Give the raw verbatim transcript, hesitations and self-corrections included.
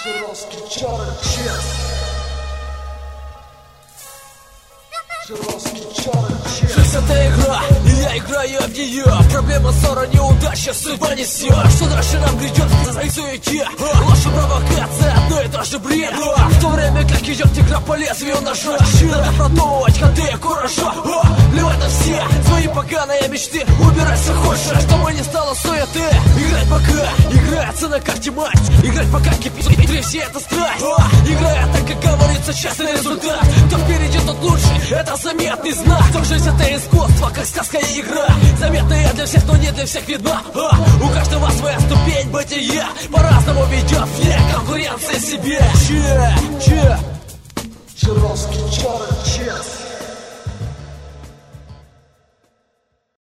Жировский чарок час. Жировский чарок час. Жизнь это игра, и я играю в нее. Проблема, ссора, неудача, судьба несет. Что дальше нам грядет в суете? Ложь и провокация, одно и то же бред. В то время как идет игра по лезвию ножа, надо продумывать ходы и куража. Плевать на все свои поганые мечты, убирать все худшее, чтобы не стало суеты. Играть пока, играется на карте мать. Играть пока кипит, внутри все это страсть. Играя так, как говорится, честный результат. Кто впереди, тот лучший, это заметный знак. То жизнь это искусство, как сказка и игра. Заметная для всех, но не для всех видна. а, У каждого своя ступень бытия. По-разному ведет вне конкуренции себе. Че, че? Жировский чарок час.